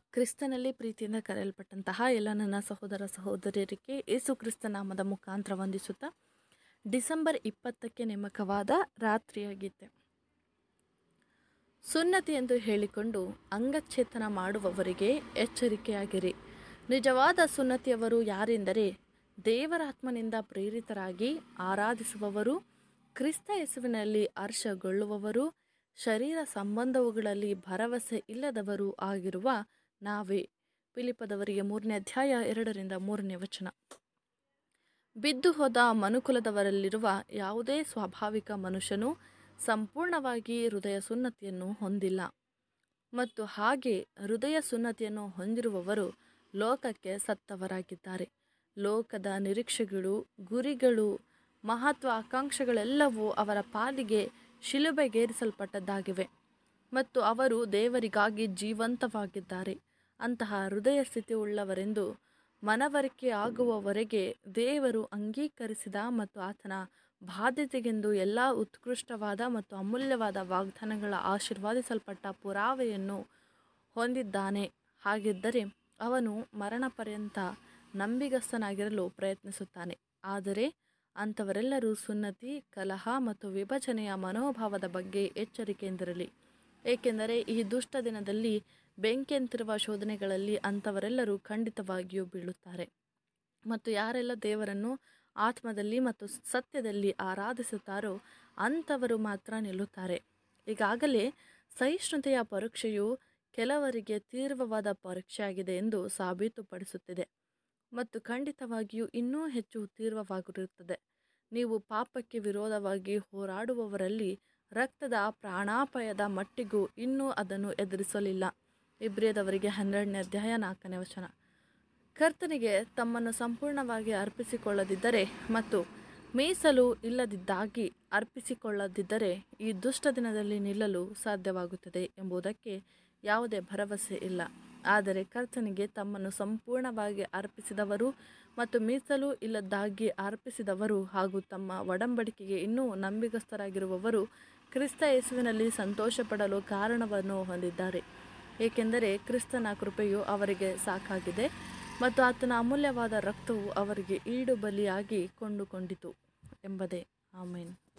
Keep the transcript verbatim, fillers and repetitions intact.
ಕ್ರಿಸ್ತನಲ್ಲಿ ಪ್ರೀತಿಯಿಂದ ಕರೆಯಲ್ಪಟ್ಟಂತಹ ಎಲ್ಲ ನನ್ನ ಸಹೋದರ ಸಹೋದರಿಯರಿಗೆ ಯೇಸು ಕ್ರಿಸ್ತ ನಾಮದ ಮುಖಾಂತರ ವಂದಿಸುತ್ತಾ ಡಿಸೆಂಬರ್ ಇಪ್ಪತ್ತಕ್ಕೆ ನೇಮಕವಾದ ರಾತ್ರಿಯಾಗಿದೆ. ಸುನ್ನತಿ ಎಂದು ಹೇಳಿಕೊಂಡು ಅಂಗಚ್ಛೇದನ ಮಾಡುವವರಿಗೆ ಎಚ್ಚರಿಕೆಯಾಗಿರಿ. ನಿಜವಾದ ಸುನ್ನತಿಯವರು ಯಾರೆಂದರೆ ದೇವರಾತ್ಮನಿಂದ ಪ್ರೇರಿತರಾಗಿ ಆರಾಧಿಸುವವರು, ಕ್ರಿಸ್ತ ಯೇಸುವಿನಲ್ಲಿ ಹರ್ಷಗೊಳ್ಳುವವರು, ಶರೀರ ಸಂಬಂಧವುಗಳಲ್ಲಿ ಭರವಸೆ ಇಲ್ಲದವರು ಆಗಿರುವ ನಾವೇ. ಫಿಲಿಪ್ಪದವರಿಗೆ ಮೂರನೇ ಅಧ್ಯಾಯ ಎರಡರಿಂದ ಮೂರನೇ ವಚನ. ಬಿದ್ದು ಹೋದ ಮನುಕುಲದವರಲ್ಲಿರುವ ಯಾವುದೇ ಸ್ವಾಭಾವಿಕ ಮನುಷ್ಯನು ಸಂಪೂರ್ಣವಾಗಿ ಹೃದಯ ಸುನ್ನತಿಯನ್ನು ಹೊಂದಿಲ್ಲ, ಮತ್ತು ಹಾಗೆ ಹೃದಯ ಸುನ್ನತಿಯನ್ನು ಹೊಂದಿರುವವರು ಲೋಕಕ್ಕೆ ಸತ್ತವರಾಗಿದ್ದಾರೆ. ಲೋಕದ ನಿರೀಕ್ಷೆಗಳು, ಗುರಿಗಳು, ಮಹತ್ವ ಆಕಾಂಕ್ಷೆಗಳೆಲ್ಲವೂ ಅವರ ಪಾಲಿಗೆ ಶಿಲುಬೆಗೇರಿಸಲ್ಪಟ್ಟದ್ದಾಗಿವೆ ಮತ್ತು ಅವರು ದೇವರಿಗಾಗಿ ಜೀವಂತವಾಗಿದ್ದಾರೆ. ಅಂತಹ ಹೃದಯ ಸ್ಥಿತಿ ಉಳ್ಳವರೆಂದು ಮನವರಿಕೆ ಆಗುವವರೆಗೆ ದೇವರು ಅಂಗೀಕರಿಸಿದ ಮತ್ತು ಆತನ ಬಾಧ್ಯತೆಗೆಂದು ಎಲ್ಲ ಉತ್ಕೃಷ್ಟವಾದ ಮತ್ತು ಅಮೂಲ್ಯವಾದ ವಾಗ್ದಾನಗಳ ಆಶೀರ್ವಾದಿಸಲ್ಪಟ್ಟ ಪುರಾವೆಯನ್ನು ಹೊಂದಿದ್ದಾನೆ. ಹಾಗಿದ್ದರೆ ಅವನು ಮರಣ ಪರ್ಯಂತ ನಂಬಿಗಸ್ತನಾಗಿರಲು ಪ್ರಯತ್ನಿಸುತ್ತಾನೆ. ಆದರೆ ಅಂಥವರೆಲ್ಲರೂ ಸುನ್ನತಿ, ಕಲಹ ಮತ್ತು ವಿಭಜನೆಯ ಮನೋಭಾವದ ಬಗ್ಗೆ ಎಚ್ಚರಿಕೆಯಿಂದಿರಲಿ, ಏಕೆಂದರೆ ಈ ದುಷ್ಟ ದಿನದಲ್ಲಿ ಬೆಂಕಿಯಂತಿರುವ ಶೋಧನೆಗಳಲ್ಲಿ ಅಂಥವರೆಲ್ಲರೂ ಖಂಡಿತವಾಗಿಯೂ ಬೀಳುತ್ತಾರೆ. ಮತ್ತು ಯಾರೆಲ್ಲ ದೇವರನ್ನು ಆತ್ಮದಲ್ಲಿ ಮತ್ತು ಸತ್ಯದಲ್ಲಿ ಆರಾಧಿಸುತ್ತಾರೋ ಅಂಥವರು ಮಾತ್ರ ನಿಲ್ಲುತ್ತಾರೆ. ಈಗಾಗಲೇ ಸಹಿಷ್ಣುತೆಯ ಪರೀಕ್ಷೆಯು ಕೆಲವರಿಗೆ ತೀವ್ರವಾದ ಪರೀಕ್ಷೆಯಾಗಿದೆ ಎಂದು ಸಾಬೀತುಪಡಿಸುತ್ತಿದೆ ಮತ್ತು ಖಂಡಿತವಾಗಿಯೂ ಇನ್ನೂ ಹೆಚ್ಚು ತೀವ್ರವಾಗಿರುತ್ತದೆ. ನೀವು ಪಾಪಕ್ಕೆ ವಿರೋಧವಾಗಿ ಹೋರಾಡುವವರಲ್ಲಿ ರಕ್ತದ ಪ್ರಾಣಾಪಾಯದ ಮಟ್ಟಿಗೂ ಇನ್ನೂ ಅದನ್ನು ಎದುರಿಸಲಿಲ್ಲ. ಇಬ್ರಿಯದವರಿಗೆ ಹನ್ನೆರಡನೇ ಅಧ್ಯಾಯ ನಾಲ್ಕನೇ ವಚನ. ಕರ್ತನಿಗೆ ತಮ್ಮನ್ನು ಸಂಪೂರ್ಣವಾಗಿ ಅರ್ಪಿಸಿಕೊಳ್ಳದಿದ್ದರೆ ಮತ್ತು ಮೀಸಲು ಇಲ್ಲದಿದ್ದಾಗಿ ಅರ್ಪಿಸಿಕೊಳ್ಳದಿದ್ದರೆ ಈ ದುಷ್ಟ ದಿನದಲ್ಲಿ ನಿಲ್ಲಲು ಸಾಧ್ಯವಾಗುತ್ತದೆ ಎಂಬುದಕ್ಕೆ ಯಾವುದೇ ಭರವಸೆ ಇಲ್ಲ. ಆದರೆ ಕರ್ತನಿಗೆ ತಮ್ಮನ್ನು ಸಂಪೂರ್ಣವಾಗಿ ಅರ್ಪಿಸಿದವರು ಮತ್ತು ಮೀಸಲು ಇಲ್ಲದ್ದಾಗಿ ಅರ್ಪಿಸಿದವರು ಹಾಗೂ ತಮ್ಮ ಒಡಂಬಡಿಕೆಗೆ ಇನ್ನೂ ನಂಬಿಗಸ್ತರಾಗಿರುವವರು ಕ್ರಿಸ್ತ ಯೇಸುವಿನಲ್ಲಿ ಸಂತೋಷಪಡಲು ಕಾರಣವನ್ನು ಹೊಂದಿದ್ದಾರೆ, ಏಕೆಂದರೆ ಕ್ರಿಸ್ತನ ಕೃಪೆಯು ಅವರಿಗೆ ಸಾಕಾಗಿದೆ ಮತ್ತು ಆತನ ಅಮೂಲ್ಯವಾದ ರಕ್ತವು ಅವರಿಗೆ ಈಡು ಬಲಿಯಾಗಿ ಕೊಂಡುಕೊಂಡಿತು ಎಂಬುದೇ. ಆಮೆನ್.